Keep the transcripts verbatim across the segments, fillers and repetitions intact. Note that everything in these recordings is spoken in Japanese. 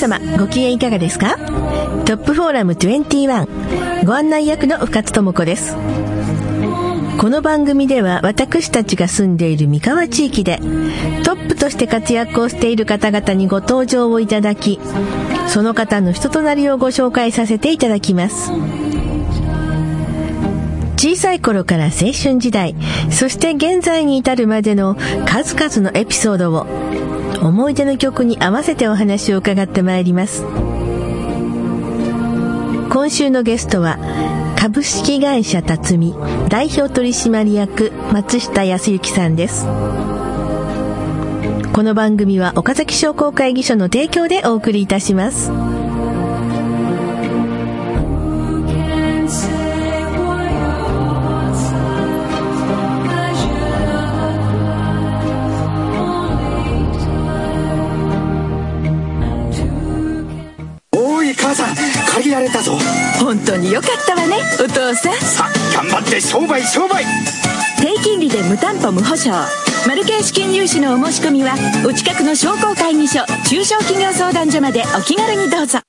様ご機嫌いかがですか？トップフォーラムにじゅういちご案内役の深津智子です。この番組では私たちが住んでいる三河地域でトップとして活躍をしている方々にご登場をいただき、その方の人となりをご紹介させていただきます。小さい頃から青春時代、そして現在に至るまでの数々のエピソードを思い出の曲に合わせてお話を伺ってまいります。今週のゲストは株式会社辰巳代表取締役松下康之さんです。この番組は岡崎商工会議所の提供でお送りいたします。 母さん、借りられたぞ。 本当によかったわね、お父さん。 さあ頑張って商売商売。 低金利で無担保無保証、マルケー資金融資のお申し込みはお近くの商工会議所中小企業相談所までお気軽にどうぞ。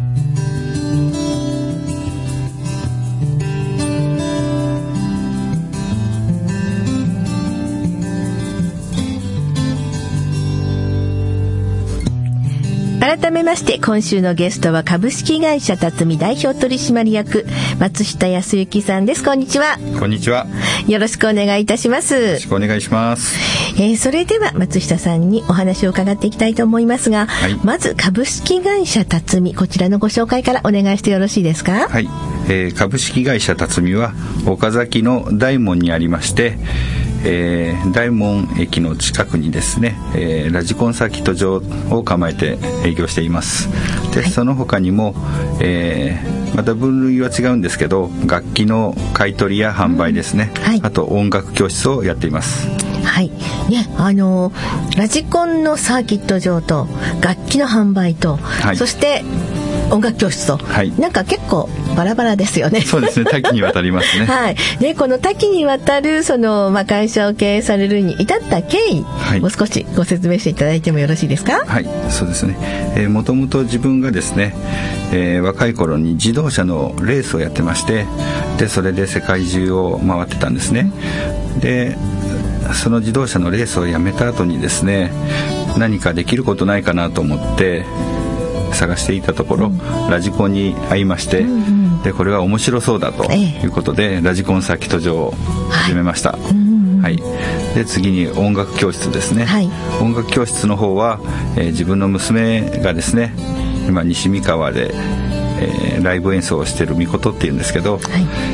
改めまして今週のゲストは株式会社辰巳代表取締役松下康之さんです。こんにちは。 こんにちは。 よろしくお願いいたします。 よろしくお願いします。 えー、それでは松下さんにお話を伺っていきたいと思いますが、はい、まず株式会社辰巳、こちらのご紹介からお願いしてよろしいですか？ はい、えー、株式会社辰巳は岡崎の大門にありまして、えー、大門駅の近くにですね、えー、ラジコンサーキット場を構えて営業しています。で、はい、その他にも、えー、また分類は違うんですけど、楽器の買い取りや販売ですね、うん、はい、あと音楽教室をやっています。 はいね、あのラジコンのサーキット場と楽器の販売と、はい、そして音楽教室と、はい、なんか結構バラバラですよね。 そうですね、多岐にわたりますね。 はい、でこの多岐にわたるその、まあ、会社を経営されるに至った経緯、はい、もう少しご説明していただいてもよろしいですか？ はい、そうですね、えー、もともと自分がですね、えー、若い頃に自動車のレースをやってまして、でそれで世界中を回ってたんですね。でその自動車のレースをやめた後にですね、何かできることないかなと思って探していたところ、うん、ラジコンに会いまして、うんうん、でこれは面白そうだということで、ええ、ラジコンサーキット場を始めました。はい、うんうん、はい、で次に音楽教室ですね、はい、音楽教室の方は、えー、自分の娘がですね、今西三河で、えー、ライブ演奏をしているみことっていうんですけど、はい、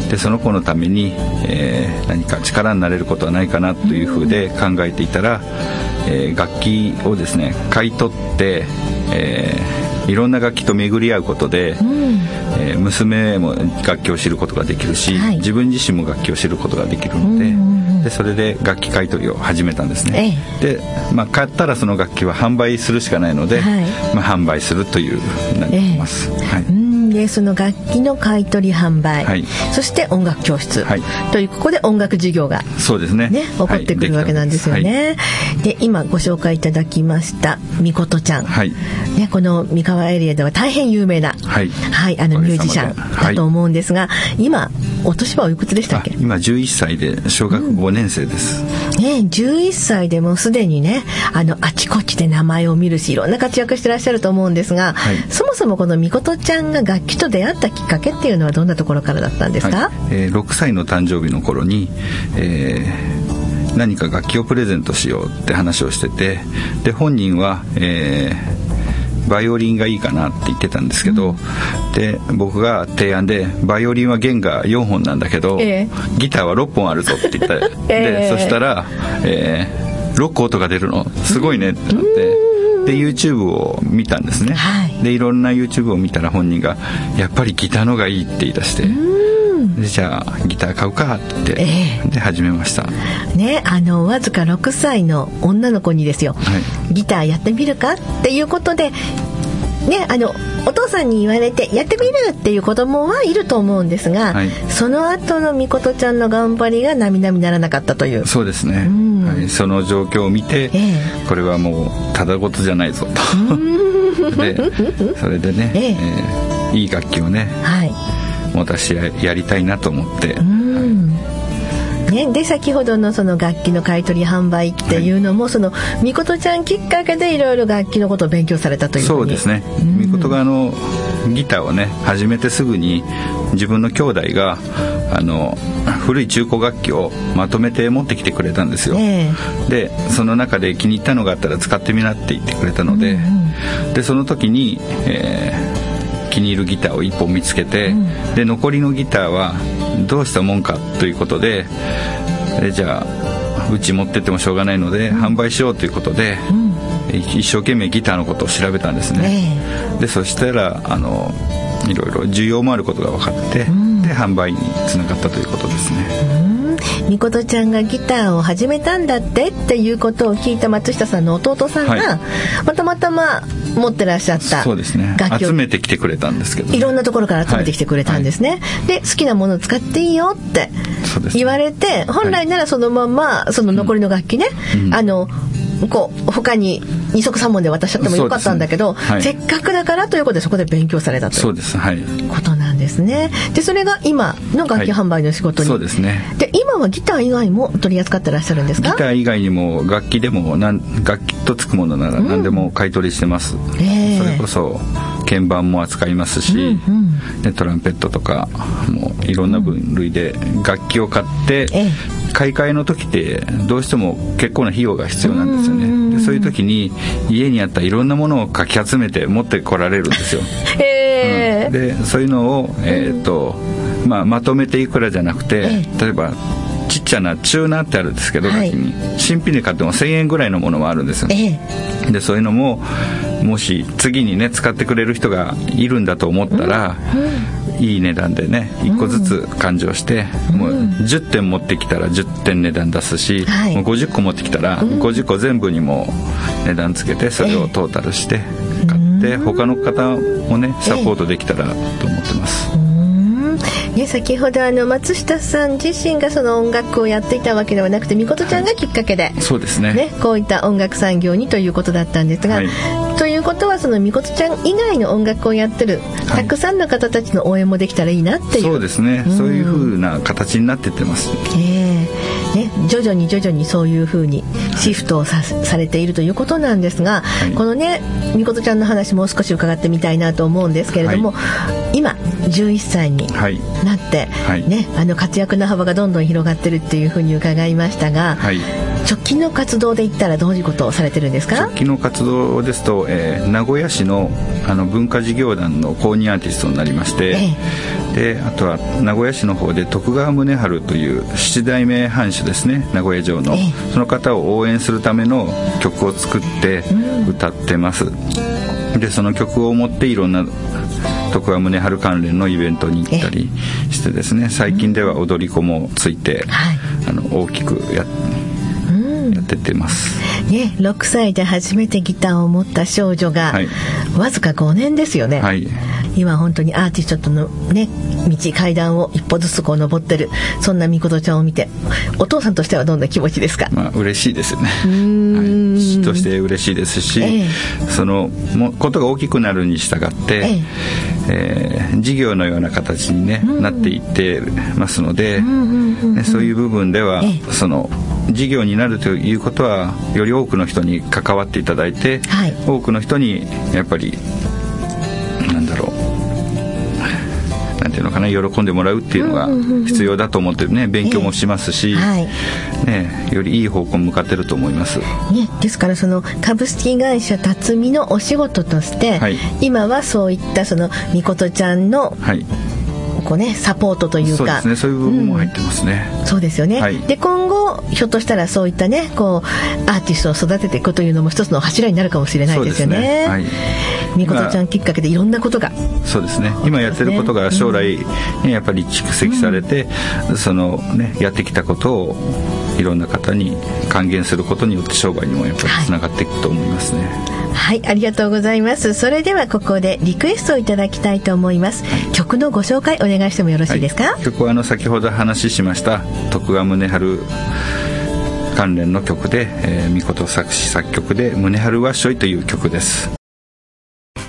でその子のために、えー、何か力になれることはないかなというふうで考えていたら、えー、楽器をですね買い取って、えー、いろんな楽器と巡り合うことで、うん、えー、娘も楽器を知ることができるし、はい、自分自身も楽器を知ることができるので、うん、でそれで楽器買い取りを始めたんですね、ええ、で、まあ、買ったらその楽器は販売するしかないので、はい、まあ、販売するというふうになります、ええ、はい、 でその楽器の買い取り販売、はい、そして音楽教室、はい、というここで音楽授業が、 そうですね、 ね、起こってくるわけなんですよね、はい、で今ご紹介いただきましたみことちゃん、はい、ね、この三河エリアでは大変有名な、はいはい、あのミュージシャンだと思うんですが、はい、今お年はおいくつでしたっけ？ 今じゅういっさいで小学ごねん生です、 うん、ね、じゅういっさいでもうすでにね、あのあちこちで名前を見るしいろんな活躍してらっしゃると思うんですが、はい、そもそもこのみことちゃんが楽器と出会ったきっかけっていうのはどんなところからだったんですか？はい、 えー、ろくさいの誕生日の頃に、えー、何か楽器をプレゼントしようって話をしてて、で本人は、えーバイオリンがいいかなって言ってたんですけど、うん、で僕が提案でバイオリンは弦がよんほんなんだけど、えー、ギターはろっぽんあるぞって言った、えー、でそしたら、えー、ろっこ音が出るのすごいねってなって、うん、で YouTube を見たんですね、はい、でいろんな YouTube を見たら本人がやっぱりギターのがいいって言い出して、うん、でじゃあギター買うかって、えー、で始めました、 ね、あのわずかろくさいの女の子にですよ、はい、ギターやってみるかっていうことでね、あのお父さんに言われてやってみるっていう子供はいると思うんですが、はい、その後のみことちゃんの頑張りが並々ならなかったという。 そうですね、うん、はい、その状況を見て、えー、これはもうただごとじゃないぞとでそれでね、えええー、いい楽器をね、はい、私 や, やりたいなと思って、うんはいね、で先ほどのその楽器の買い取り販売っていうのも、はい、そのみことちゃんきっかけでいろいろ楽器のことを勉強されたというふうに。 そうですね、みことがあのギターをね始めてすぐに自分の兄弟があの古い中古楽器をまとめて持ってきてくれたんですよ、えー、でその中で気に入ったのがあったら使ってみなって言ってくれたので、うんうん、でその時に、えー、気に入るギターをいっぽん見つけて、うん、で残りのギターはどうしたもんかということで、でじゃあうち持ってってもしょうがないので、うん、販売しようということで、うん、一生懸命ギターのことを調べたんですね、えー、でそしたらあのいろいろ需要もあることが分かって、うん、で販売につながったということですね。 みことちゃんがギターを始めたんだってっていうことを聞いた松下さんの弟さんが、はい、たまたま持ってらっしゃったそうですね、集めてきてくれたんですけど、ね、 いろんなところから集めてきてくれたんですね、はいはい、で好きなものを使っていいよって言われて、ね、本来ならそのままその残りの楽器ね、うん、あのこう他に二足三本で渡しちゃってもよかったんだけど、ねはい、せっかくだからということでそこで勉強されたというそうです、はい、ことなんですね。でそれが今の楽器販売の仕事に、はい、そうですね。で今はギター以外も取り扱ってらっしゃるんですか？ ギター以外にも楽器でもなん楽器とつくものなら何でも買い取りしてます、うんえー、それこそ鍵盤も扱いますし、うんうんでトランペットとかもいろんな分類で楽器を買って、うんえー買い替えの時ってどうしても結構な費用が必要なんですよね。でそういう時に家にあったいろんなものをかき集めて持ってこられるんですよ、えーうん、でそういうのを、えーとまあ、まとめていくらじゃなくて、えー、例えばちっちゃなチューナーってあるんですけど、はい、に新品で買ってもせんえんぐらいのものもあるんですよ、えー、でそういうのももし次にね使ってくれる人がいるんだと思ったら、うんうん、いい値段でねいっこずつ勘定して、うん、もうじゅってん持ってきたらじゅってん値段出すし、はい、もうごじゅっこ持ってきたらごじゅっこ全部にも値段つけてそれをトータルして買って、えー、他の方もねサポートできたらと思ってます、えーね、先ほどあの松下さん自身がその音楽をやっていたわけではなくてみことちゃんがきっかけで、はい、そうですね、ねこういった音楽産業にということだったんですが、はい、ということはそのみことちゃん以外の音楽をやってるたくさんの方たちの応援もできたらいいなっていう、 そうですね、うん、そういう風な形になってってます、 えーね、徐々に徐々にそういう風にシフトを さ, されているということなんですが、はい、このねみことちゃんの話もう少し伺ってみたいなと思うんですけれども、はい、今じゅういっさいになって、はいね、あの活躍の幅がどんどん広がってるっていう風に伺いましたが、はい、直近の活動で言ったらどういうことをされてるんですか？ 直近の活動ですと、えー、名古屋市 の, あの文化事業団の公認アーティストになりまして、ええ、であとは名古屋市の方で徳川宗春という七代目藩主ですね、名古屋城の、ええ、その方を応援するための曲を作って歌ってます、うん、でその曲を持っていろんな徳川宗春関連のイベントに行ったりしてですね、最近では踊り子もついて、はい、あの大きくやってやってってます、 ね、ろくさいで初めてギターを持った少女が、はい、わずかごねんですよね、はい、今本当にアーティストとの、ね、道階段を一歩ずつこう登ってるそんなみことちゃんを見てお父さんとしてはどんな気持ちですか？ まあ、嬉しいですよね、うーん、はい、父として嬉しいですし、ええ、そのもことが大きくなるに従って、えええー、事業のような形に、ね、なっていってますので、ね、そういう部分では、ええ、その事業になるということはより多くの人に関わっていただいて、はい、多くの人にやっぱりなんだろうなんていうのかな、喜んでもらうっていうのが必要だと思ってね、勉強もしますし、えーはいね、よりいい方向に向かってると思います、ね、 ですからその株式会社辰巳のお仕事として、はい、今はそういったそのみことちゃんの、はいこうね、サポートというか、そうですね、そういう部分も入ってますね、うん、そうですよね、はい、で今後ひょっとしたらそういったねこうアーティストを育てていくというのも一つの柱になるかもしれないですよね、はい、みことちゃんきっかけでいろんなことがそうですね、今やってることが将来、ね、やっぱり蓄積されて、うん、そのねやってきたことをいろんな方に還元することによって商売にもやっぱりつながっていくと思いますね。 はい、はい、ありがとうございます。それではここでリクエストをいただきたいと思います、はい、曲のご紹介お願いしてもよろしいですか？ はい、曲はあの先ほど話しました徳川宗春関連の曲で、えー、みこと作詞作曲で宗春わっしょいという曲です。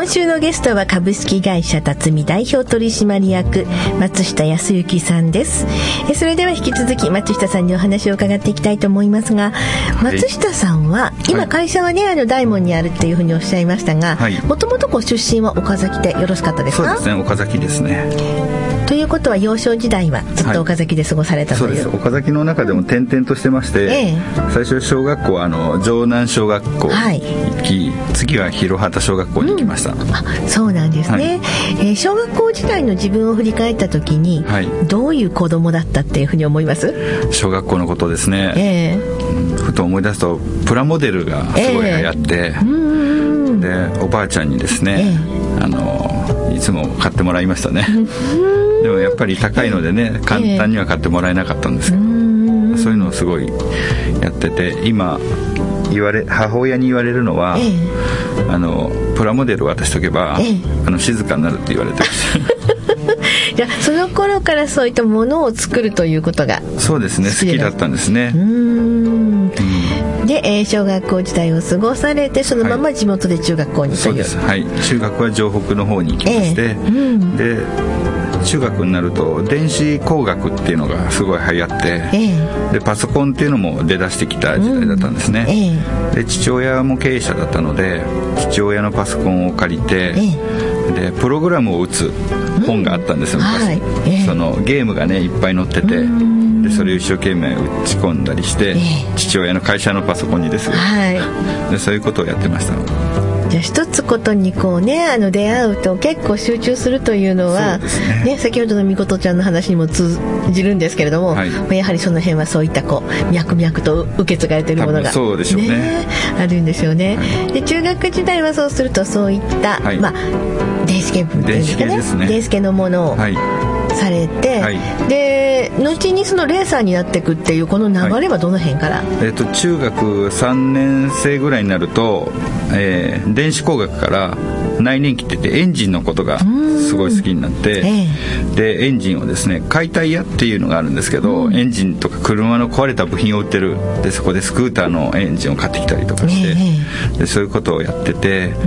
今週のゲストは株式会社辰巳代表取締役松下康之さんです。えそれでは引き続き松下さんにお話を伺っていきたいと思いますが、松下さんは今会社はね、あの大門にあるっていうふうにおっしゃいましたが、もともとご出身は岡崎でよろしかったですか？ そうですね、岡崎ですね。 ということは幼少時代はずっと岡崎で過ごされたという、はい、 そうです。岡崎の中でも転々としてまして、ええ、最初小学校はあの城南小学校に行き、はい、次は広畑小学校に行きました、うん、 あ、そうなんですね、はい、えー、小学校時代の自分を振り返った時に、はい、どういう子供だったっていうふうに思います？小学校のことですね、 えー、 ふと思い出すとプラモデルがすごい流行って、えー、うんでおばあちゃんにですね、えー、あのいつも買ってもらいましたねでもやっぱり高いのでね、簡単には買ってもらえなかったんですけど、えー、そういうのをすごいやってて、今言われ母親に言われるのは、えー、あのプラモデル渡しとけば、えー、あの静かになるって言われてましたじゃあその頃からそういったものを作るということがそうですね、好きだったんですね。 うーんで、えー、小学校時代を過ごされて、そのまま地元で中学校にという、 そうです、はい、中学は城北の方に行きまして、えーうん、で中学になると電子工学っていうのがすごい流行って、えー、でパソコンっていうのも出だしてきた時代だったんですね、うんえー、で父親も経営者だったので父親のパソコンを借りて、えー、でプログラムを打つ本があったんですよ、うん昔、はいえー、そのゲームがねいっぱい載ってて、でそれを一生懸命打ち込んだりして、えー、父親の会社のパソコンにですよ、はい、でそういうことをやってました。 じゃあ一つことにこうね、あの出会うと結構集中するというのはそうですね、 ね、先ほどのみことちゃんの話にも通じるんですけれども、はい、やはりその辺はそういったこう脈々と受け継がれているものが、 そうでしょうね、ね、 あるんですよね、はい、で中学時代はそうするとそういった、はい、まあ、電子系っていうんですかね、電子系ですね、電子系のものをされて、はい、で後にそのレーサーになっていくっていうこの流れはどの辺から、はい、 えー、と中学さんねん生ぐらいになると、えー、電子工学から内燃機って言ってエンジンのことがすごい好きになって、えー、でエンジンをですね、解体屋っていうのがあるんですけど、うん、エンジンとか車の壊れた部品を売ってる、でそこでスクーターのエンジンを買ってきたりとかして、えー、でそういうことをやってて、うん、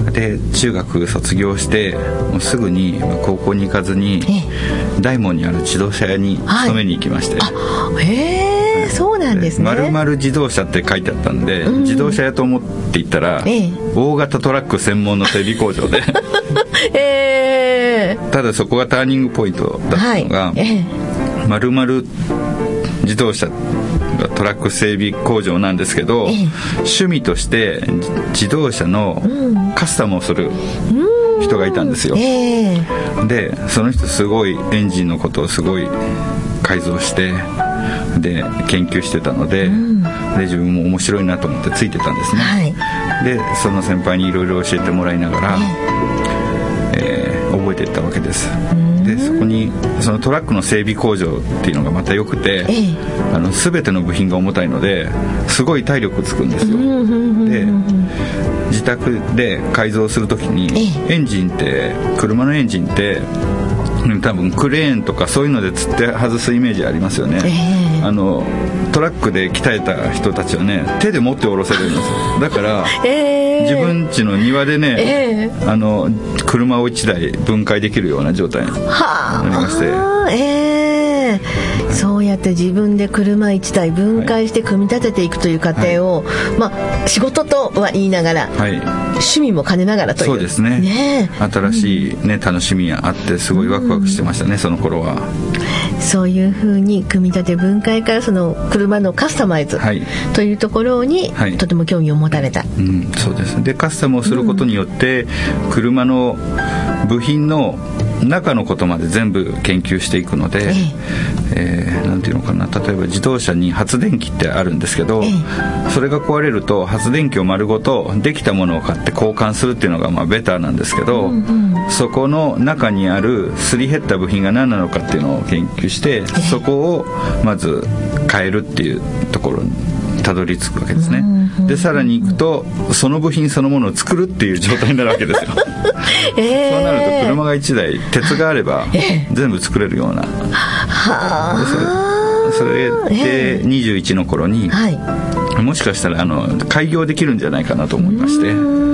で中学卒業してもうすぐに高校に行かずに、えー、大門にある自動車屋に勤めに行きまして、はい、 へえ、そうなんですね。 丸々自動車って書いてあったんで、うん、自動車屋と思って行ったら、ええ、大型トラック専門の整備工場で、えー、ただそこがターニングポイントだったのが、はい、ええ、丸々自動車トラック整備工場なんですけど、ええ、趣味として自動車のカスタムをする人がいたんですよ、えー、でその人すごいエンジンのことをすごい改造してで研究してたので、うん、で自分も面白いなと思ってついてたんですね、はい、でその先輩にいろいろ教えてもらいながら、えー、覚えていったわけです。でそこにそのトラックの整備工場っていうのがまた良くて、ええ、あの全ての部品が重たいのですごい体力つくんですよ。で自宅で改造するときに、ええ、エンジンって車のエンジンって多分クレーンとかそういうのでつって外すイメージありますよね、えー、あのトラックで鍛えた人たちはね手で持って下ろせるんですよ。だから、えー、自分家の庭でね、えー、あの車をいちだい分解できるような状態になりまして、えー、そうやって自分で車いちだい分解して組み立てていくという過程を、はい、まあ、仕事とは言いながら、はい、趣味も兼ねながらという、 そうですね、ね、新しい、ね、楽しみがあってすごいワクワクしてましたね、うん、その頃は。 そういうふうに組み立て分解からその車のカスタマイズというところにとても興味を持たれた、はい、うん、 そうです。でカスタムをすることによって、うん、車の部品の中のことまで全部研究していくので、えええー、なんていうのかな、例えば自動車に発電機ってあるんですけど、ええ、それが壊れると発電機を丸ごとできたものを買って交換するっていうのがまあベターなんですけど、うんうん、そこの中にあるすり減った部品が何なのかっていうのを研究して、ええ、そこをまず変えるっていうところにたどり着くわけですね。でさらに行くとその部品そのものを作るっていう状態になるわけですよ、えー、そうなると車がいちだい鉄があれば全部作れるような、えー、それ、それでにじゅういちの頃に、はい、もしかしたらあの開業できるんじゃないかなと思いまして、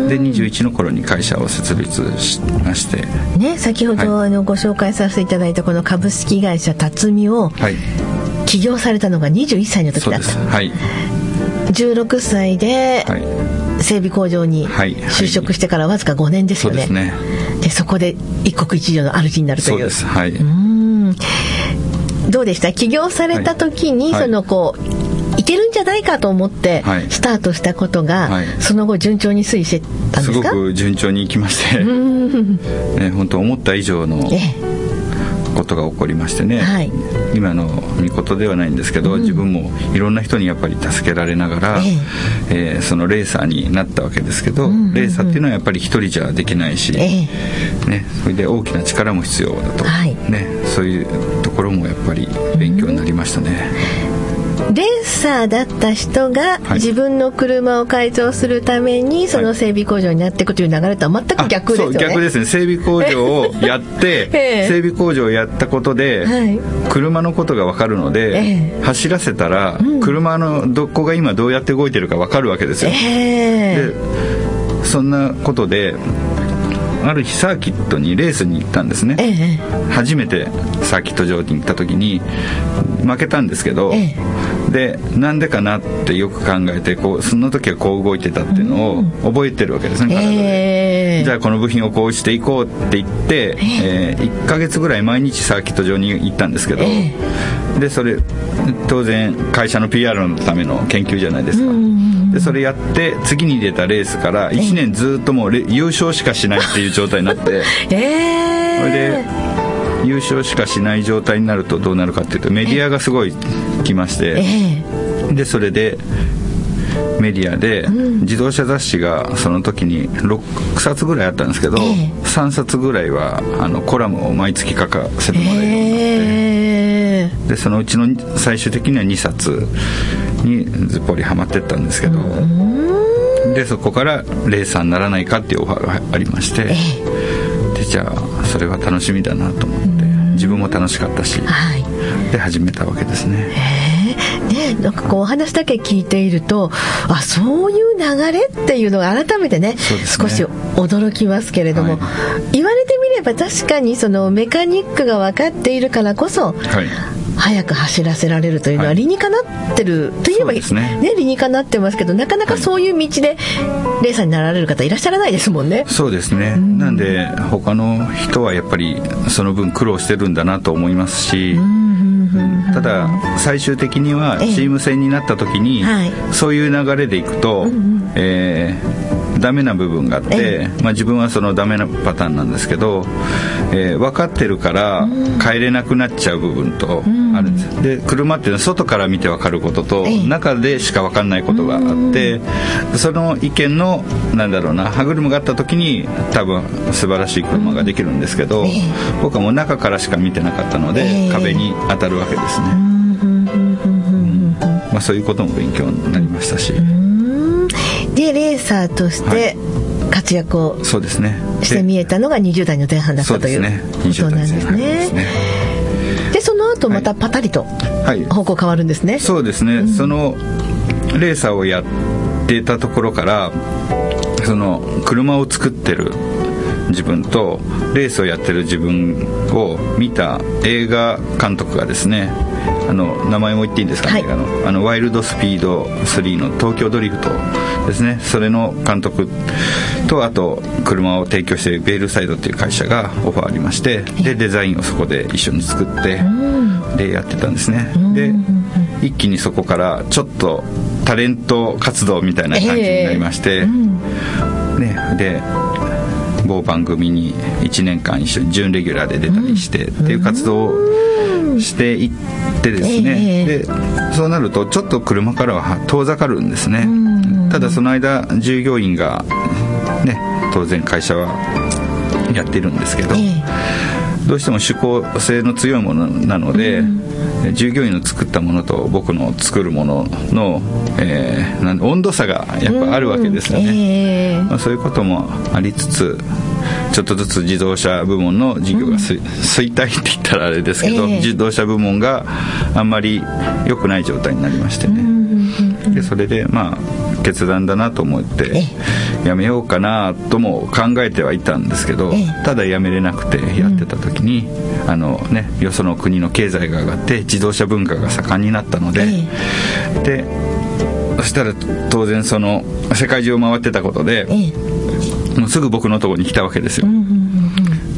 でにじゅういちの頃に会社を設立しまして、 ね、先ほど、はい、あのご紹介させていただいたこの株式会社辰巳を起業されたのがにじゅういっさいの時だった。そうです、はい、じゅうろくさいで整備工場に就職してからわずかごねんですよね。はいはい、そうですね。でそこで一国一城の主になるという。そうです、はい、うーんどうでした？起業された時に、はい、そのこういけるんじゃないかと思ってスタートしたことが、はい、その後順調に推移してたんですか？ すごく順調にいきまして、ね、本当思った以上のことが起こりましてね、はい、今の見事ではないんですけど、うん、自分もいろんな人にやっぱり助けられながら、えええー、そのレーサーになったわけですけど、うんうんうん、レーサーっていうのはやっぱり一人じゃできないし、ええね、それで大きな力も必要だと、はいね、そういうところもやっぱり勉強になりましたね。 うん、レーサーだった人が自分の車を改造するためにその整備工場になっていくという流れとは全く逆ですよね。 そう逆ですね。整備工場をやって、ええ、整備工場をやったことで、はい、車のことが分かるので、ええ、走らせたら、うん、車のどこが今どうやって動いてるか分かるわけですよ。えー、でそんなことである日サーキットにレースに行ったんですね。ええ、初めてサーキット場に行った時に負けたんですけど、ええ、でなんでかなってよく考えてこうその時はこう動いてたっていうのを覚えてるわけですね、体で、えー、じゃあこの部品をこうしていこうって言って、えー、いっかげつぐらい毎日サーキット場に行ったんですけど、えー、でそれ当然会社の ピーアール のための研究じゃないですか。でそれやって次に出たレースからいちねんずっともう優勝しかしないっていう状態になって、えー、それで優勝しかしない状態になるとどうなるかっていうとメディアがすごい来まして、えー、でそれでメディアで自動車雑誌がその時にろっさつぐらいあったんですけど、えー、さんさつぐらいはあのコラムを毎月書かせてもらえるようになって、えー、でそのうちの最終的にはにさつにずっぽりハマってったんですけど、でそこからレーサーにならないかっていうオファーがありまして、えー、でじゃあそれは楽しみだなと思って自分も楽しかったし、はい、で始めたわけですね。 ね、なんかこうお話だけ聞いているとあそういう流れっていうのが改めて ね, ね少し驚きますけれども、はい、言われてみれば確かにそのメカニックが分かっているからこそ、はい、早く走らせられるというのは理にかなってる、はい、といえば、ねね、理にかなってますけどなかなかそういう道でレーサーになられる方いらっしゃらないですもんね。 そうですね、うん、なんで他の人はやっぱりその分苦労してるんだなと思いますし、うんただ最終的にはチーム戦になった時に、ええはい、そういう流れでいくと、うんうんえー、ダメな部分があって、ええまあ、自分はそのダメなパターンなんですけど、えー、分かってるから帰れなくなっちゃう部分とあるんです、うん、で車っていうのは外から見て分かることと、ええ、中でしか分かんないことがあって、うん、その意見のなんだろうな歯車があった時に多分素晴らしい車ができるんですけど、ええ、僕はもう中からしか見てなかったので、ええ、壁に当たるわけですね、うんまあ、そういうことも勉強になりましたし、うんでレーサーとして活躍をして見えたのがにじゅうだいの前半だったということなんですね。でその後またパタリと方向変わるんですね、はいはい、 そうですね、うん、そのレーサーをやってたところからその車を作ってる自分とレースをやってる自分を見た映画監督がですねあの名前も言っていいんですかね、はい、あのあのワイルドスピードスリーの東京ドリフトですねそれの監督とあと車を提供しているベールサイドっていう会社がオファーありましてでデザインをそこで一緒に作ってでやってたんですね。で一気にそこからちょっとタレント活動みたいな感じになりまして、えーうんね、で某番組にいちねんかん一緒に準レギュラーで出たりしてっていう活動をしていってですね、えー、でそうなるとちょっと車からは遠ざかるんですね。ただその間従業員がね当然会社はやってるんですけど、えー、どうしても趣向性の強いものなので、うん、従業員の作ったものと僕の作るものの、えー、なん温度差がやっぱあるわけですよね、うんえーまあ、そういうこともありつつちょっとずつ自動車部門の事業が、うん、衰退って言ったらあれですけど、えー、自動車部門があんまり良くない状態になりましてね、うん、でそれでまあ決断だなと思ってやめようかなとも考えてはいたんですけど、ただやめれなくてやってた時に、うん、あのね、よその国の経済が上がって自動車文化が盛んになったので、でそしたら当然その世界中を回ってたことで、もうすぐ僕のところに来たわけですよ、うんうんうん、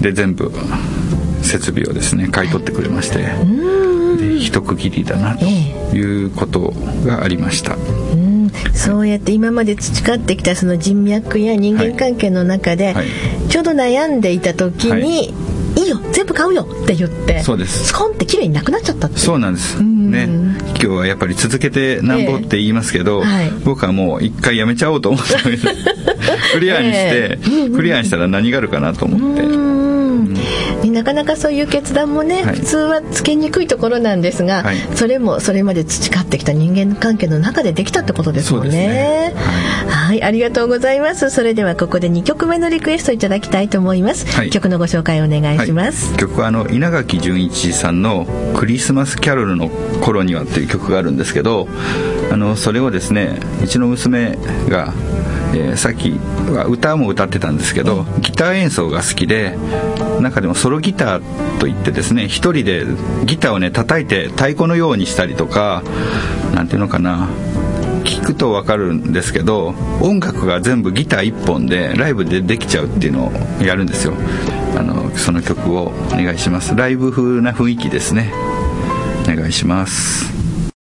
で全部設備をですね買い取ってくれまして、で一区切りだなということがありました、うん、 そうやって今まで培ってきたその人脈や人間関係の中で、はいはい、ちょうど悩んでいた時に、はい、いいよ全部買うよって言って、そうです、スコンって綺麗になくなっちゃったって。 そうなんです、うんね、今日はやっぱり続けてなんぼって言いますけど、えーはい、僕はもう一回やめちゃおうと思ってクリアにして、えー、クリアにしたら何があるかなと思って、うんうん、なかなかそういう決断もね、はい、普通はつけにくいところなんですが、はい、それもそれまで培ってきた人間関係の中でできたってことですもんね。そうですね、はいはい、ありがとうございます。それではここでにきょくめのリクエストいただきたいと思います、はい、曲のご紹介をお願いします、はい、曲はあの稲垣潤一さんのクリスマスキャロルの頃にはっていう曲があるんですけど、あのそれをですねうちの娘が、えー、さっきは歌も歌ってたんですけど、ギター演奏が好きで、中でもソロギターといってですね一人でギターをね叩いて太鼓のようにしたりとか、なんていうのかな、聞くと分かるんですけど音楽が全部ギター一本でライブでできちゃうっていうのをやるんですよ。あのその曲をお願いします。ライブ風な雰囲気ですね。お願いします。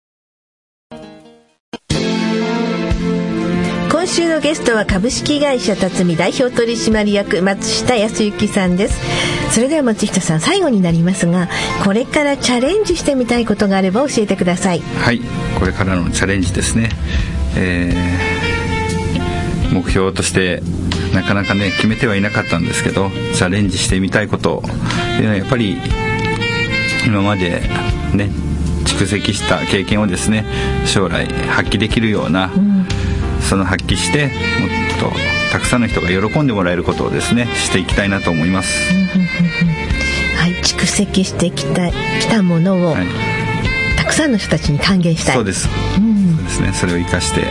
今週のゲストは株式会社辰巳代表取締役松下康之さんです。それでは松下さん、最後になりますが、これからチャレンジしてみたいことがあれば教えてください。 はい、これからのチャレンジですね、えー、目標としてなかなかね決めてはいなかったんですけど、チャレンジしてみたいことっていうのはやっぱり今までね蓄積した経験をですね将来発揮できるような、うん、その発揮してもっとたくさんの人が喜んでもらえることをですねしていきたいなと思います、うんうんうんうん、 はい、蓄積してきた、きたものを、はい、たくさんの人たちに還元したい。 そうです、うん、そうですね、それを生かして、はい、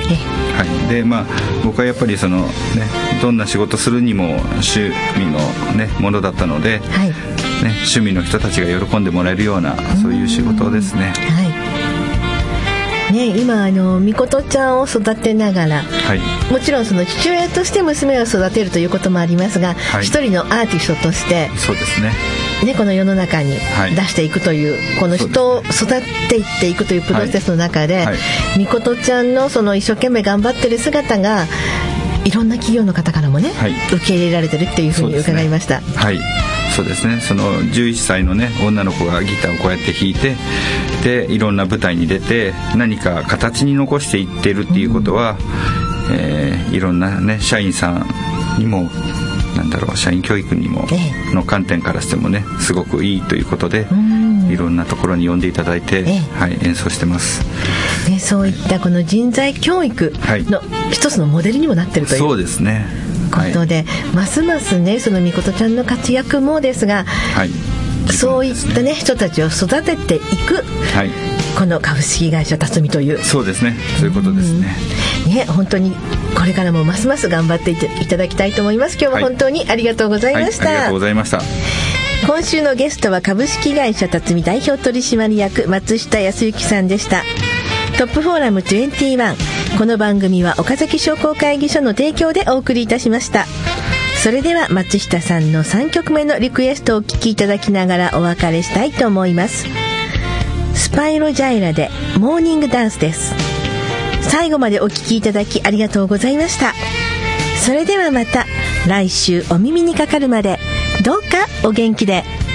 でまあ僕はやっぱりそのねどんな仕事するにも趣味のねものだったので、はいね、趣味の人たちが喜んでもらえるようなそういう仕事ですね。 はいね、今あのみことちゃんを育てながら、はい、もちろんその父親として娘を育てるということもありますが、はい、一人のアーティストとしてそうですね、 ね、この世の中に出していくという、はい、この人を育てていっていくというプロセスの中で、はいはい、みことちゃんのその一生懸命頑張ってる姿がいろんな企業の方からもね、はい、受け入れられてるっていうふうに伺いました。 はい、そうですね、そのじゅういっさいのね女の子がギターをこうやって弾いて、でいろんな舞台に出て何か形に残していってるっていうことは、うんえー、いろんなね社員さんにもなんだろう社員教育にも、ええ、の観点からしてもねすごくいいということで、いろんなところに呼んでいただいて、ええはい、演奏してます、 ね、そういったこの人材教育の一つのモデルにもなってるという、 そうですねことで、はい、ますますねそのみことちゃんの活躍もですが、はい、そういったね人たちを育てていく、はい、この株式会社辰巳という、 そうですね、そういうことですね。 ね、本当にこれからもますます頑張っていただきたいと思います。今日は本当にありがとうございました、はいはい、ありがとうございました。今週のゲストは株式会社辰巳代表取締役松下康之さんでした。トップフォーラムにじゅういち、この番組は岡崎商工会議所の提供でお送りいたしました。それでは松下さんのさんきょくめのリクエストをお聴きいただきながらお別れしたいと思います。スパイロジャイラでモーニングダンスです。最後までお聴きいただきありがとうございました。それではまた来週お耳にかかるまでどうかお元気で。